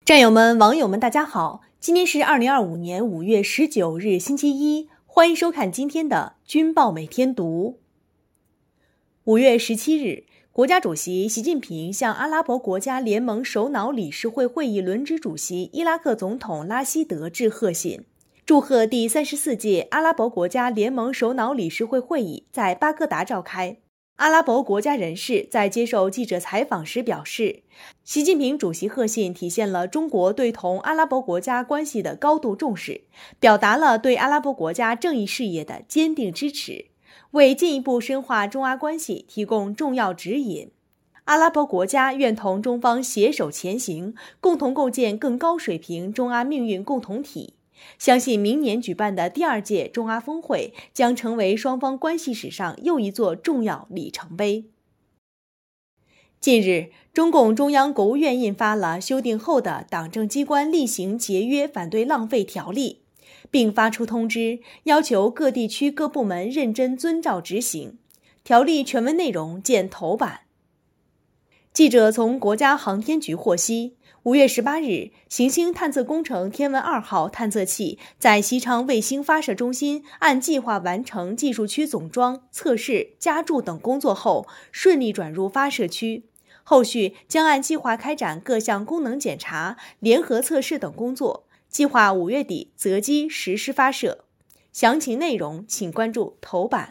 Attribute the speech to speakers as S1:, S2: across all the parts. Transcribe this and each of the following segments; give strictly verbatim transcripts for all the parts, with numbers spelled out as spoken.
S1: 战友们、网友们，大家好！今天是二零二五年五月十九日，星期一，欢迎收看今天的军报每天读。五月十七日，国家主席习近平向阿拉伯国家联盟首脑理事会会议轮值主席伊拉克总统拉希德致贺信，祝贺第三十四届阿拉伯国家联盟首脑理事会会议在巴格达召开。阿拉伯国家人士在接受记者采访时表示，习近平主席贺信体现了中国对同阿拉伯国家关系的高度重视，表达了对阿拉伯国家正义事业的坚定支持，为进一步深化中阿关系提供重要指引。阿拉伯国家愿同中方携手前行，共同构建更高水平中阿命运共同体。相信明年举办的第二届中阿峰会将成为双方关系史上又一座重要里程碑。近日，中共中央国务院印发了修订后的《党政机关例行节约反对浪费条例》，并发出通知，要求各地区各部门认真遵照执行。条例全文内容见头版。记者从国家航天局获悉，五月十八日，行星探测工程天文二号探测器在西昌卫星发射中心按计划完成技术区总装、测试、加注等工作后，顺利转入发射区。后续将按计划开展各项功能检查、联合测试等工作，计划五月底择机实施发射。详情内容请关注头版。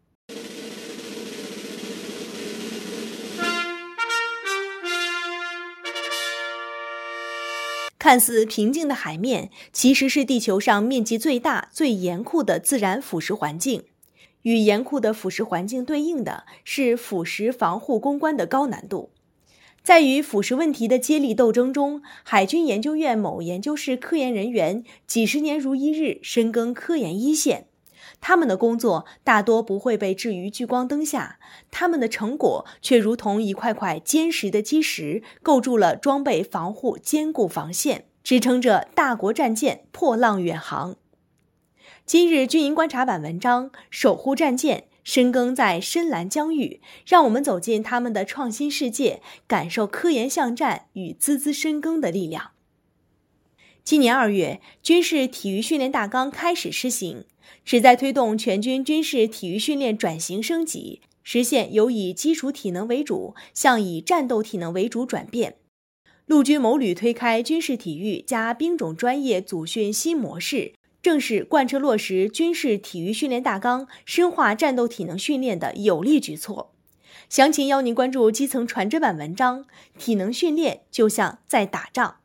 S1: 看似平静的海面，其实是地球上面积最大、最严酷的自然腐蚀环境。与严酷的腐蚀环境对应的是腐蚀防护攻关的高难度。在与腐蚀问题的接力斗争中，海军研究院某研究室科研人员几十年如一日深耕科研一线。他们的工作大多不会被置于聚光灯下，他们的成果却如同一块块坚实的基石，构筑了装备防护坚固防线，支撑着大国战舰破浪远航。今日军营观察版文章守护战舰，深耕在深蓝疆域，让我们走进他们的创新世界，感受科研向战与孜孜深耕的力量。今年二月，军事体育训练大纲开始施行，旨在推动全军军事体育训练转型升级，实现由以基础体能为主向以战斗体能为主转变。陆军某旅推开军事体育加兵种专业组训新模式，正是贯彻落实军事体育训练大纲、深化战斗体能训练的有力举措。详情邀您关注基层传真版文章，体能训练就像在打仗。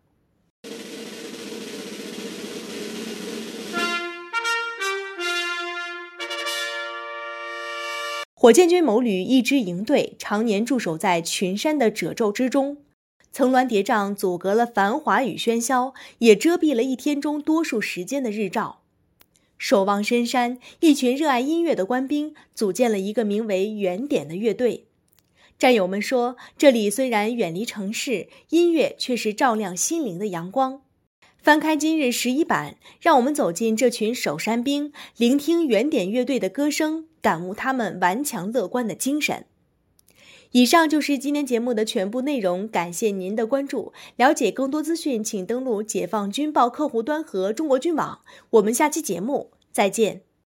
S1: 火箭军某旅一支营队常年驻守在群山的褶皱之中，层峦叠嶂阻隔了繁华与喧嚣，也遮蔽了一天中多数时间的日照。守望深山，一群热爱音乐的官兵组建了一个名为原点的乐队。战友们说，这里虽然远离城市，音乐却是照亮心灵的阳光。翻开今日十一版，让我们走进这群守山兵，聆听原点乐队的歌声，感悟他们顽强乐观的精神。以上就是今天节目的全部内容，感谢您的关注。了解更多资讯，请登录解放军报客户端和中国军网。我们下期节目再见。